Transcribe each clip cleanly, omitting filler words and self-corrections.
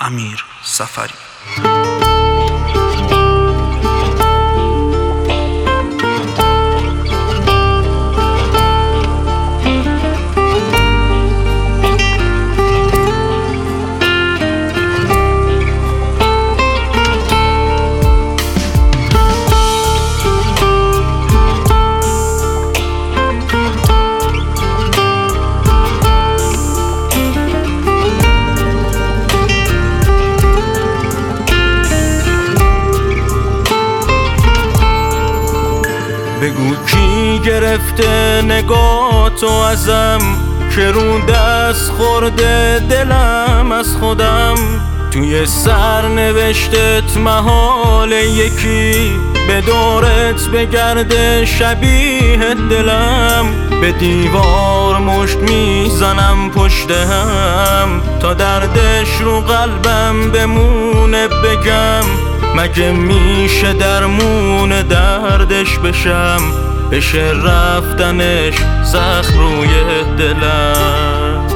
امیر سفری. بگو کی گرفته نگاه تو ازم، که رو دست خورده دلم از خودم. توی سرنوشتت محال یکی به دورت بگرده شبیه دلم. به دیوار مشت میزنم پشت هم تا دردش رو قلبم بمونه. بگم مگه میشه درمون دردش بشم، بشه رفتنش زخم روی دلم.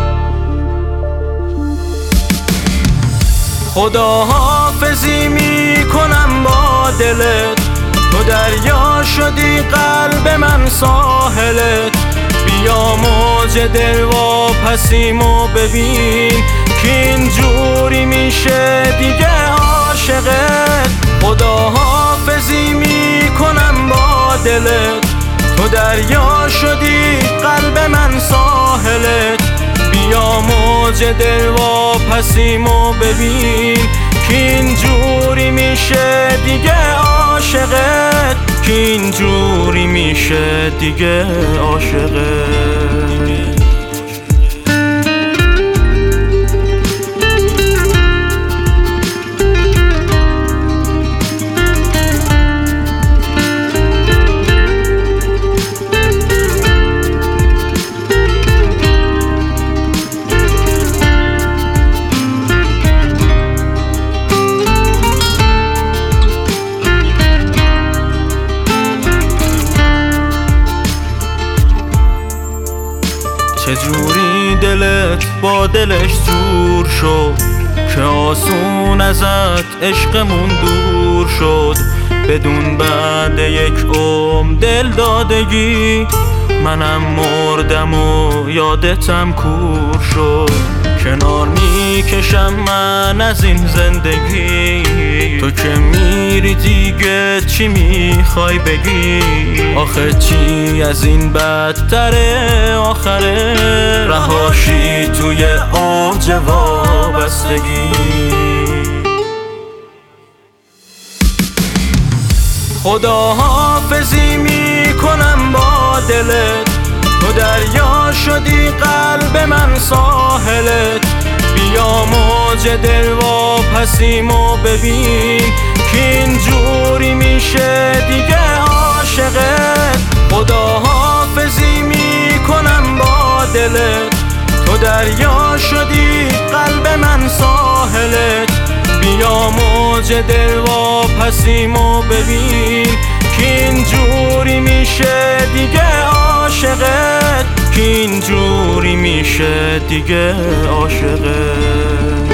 خداحافظی میکنم با دلت، تو دریا شدی قلب من ساحلت. بیا موج دل واپسیم و ببین که اینجوری میشه دیگه عاشقت. خداحافظی میکنم با دلت، تو دریا شدی قلب من ساحلت. بیا موج دل واپسیم و ببین که اینجوری میشه دیگه عاشقت. که اینجوری میشه دیگه عاشقت. چجوری دلت با دلش جور شد که آسون ازت عشقمون دور شد. بدون بعد یک عمر دل دادگی منم مردم و یادتم کور شد. کنار میکشم من از این زندگی، تو که میری دیگه چی میخوای بگی؟ آخه چی از این بدتره آخره، رهاشی توی اوج وابستگی. خداحافظی میکنم با دلت، تو دریا شدی قلب من ساحلت. بیا موج دل واپسیم و ببین که اینجوری میشه دیگه عاشقت. خداحافظی میکنم با دلت، تو دریا شدی قلب من ساحلت. بیا موج دل واپسیم و ببین که اینجوری میشه دیگه عاشقت. که اینجوری میشه دیگه عاشقت.